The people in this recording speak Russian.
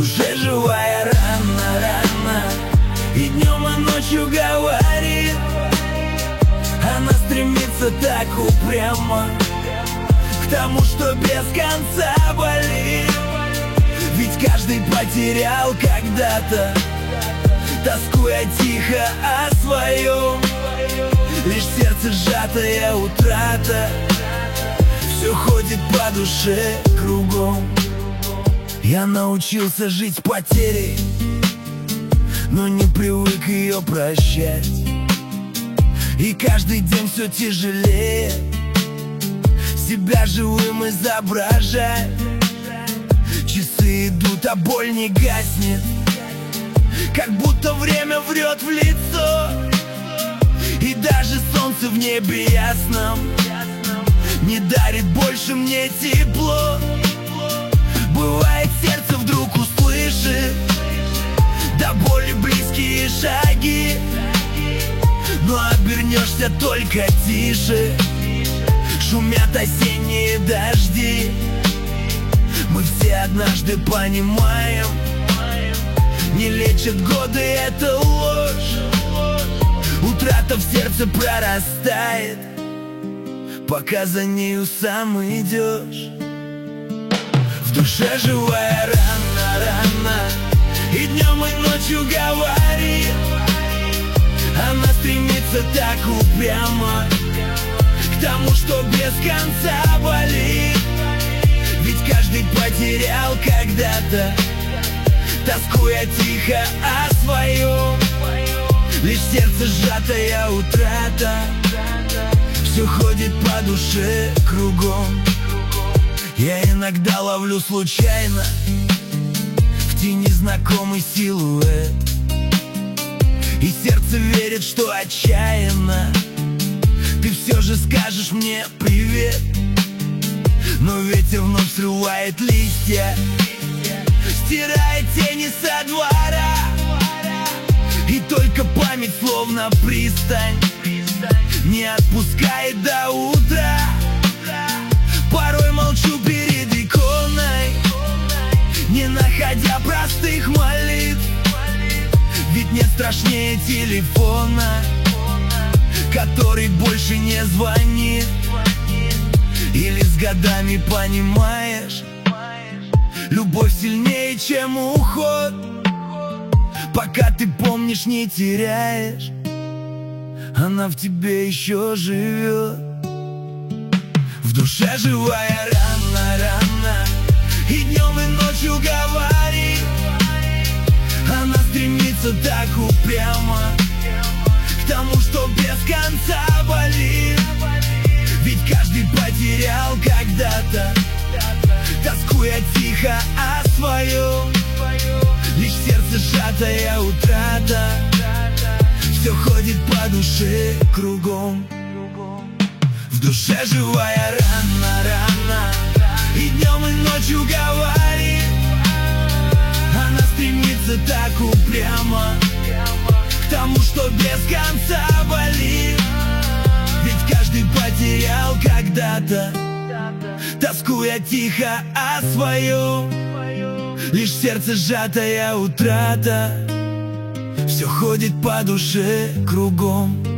душе живая рана, и днем, и ночью говорит. Она стремится так упрямо к тому, что без конца болит. Ведь каждый потерял когда-то, тоскуя тихо о своем. Лишь сердце сжатая утрата все ходит по душе кругом. Я научился жить потерей, но не привык ее прощать. И каждый день все тяжелее себя живым изображать. Часы идут, а боль не гаснет, как будто время врет в лицо. И даже солнце в небе ясном не дарит больше мне тепло. Бывает, сердце вдруг услышит до боли близкие шаги, но обернешься только тише. Шумят осенние дожди. Мы все однажды понимаем, не лечат годы, это ложь. Утрата в сердце прорастает, пока за нею сам идешь. В душе живая рана, и днем, и ночью говорит. Она стремится так упрямо к тому, что без конца болит. Ведь каждый потерял когда-то, тоскуя тихо о своем. Лишь сердце сжатая утрата все ходит по душе кругом. Я иногда ловлю случайно в тени знакомый силуэт, и сердце верит, что отчаянно ты все же скажешь мне привет. Но ветер вновь срывает листья, стирает тени со двора, и только память, словно пристань, не отпускает до утра. Порой молчу перед иконой, не находя простых молитв. Ведь нет страшнее телефона, который больше не звонит. Или с годами понимаешь, любовь сильнее, чем уход. Пока ты помнишь, не теряешь, она в тебе еще живет. В душе живая рана, и днем, и ночью говорит. Она стремится так упрямо к тому, что без конца болит. Ведь каждый потерял когда-то, тоскуя тихо о своем. Лишь сердце сжатая утрата все ходит по душе кругом. В душе живая рана, и днем, и ночью говорит. Она стремится так упрямо к тому, что без конца болит. Ведь каждый потерял когда-то, тоскуя тихо о своем. Лишь сердце сжатая утрата все ходит по душе кругом.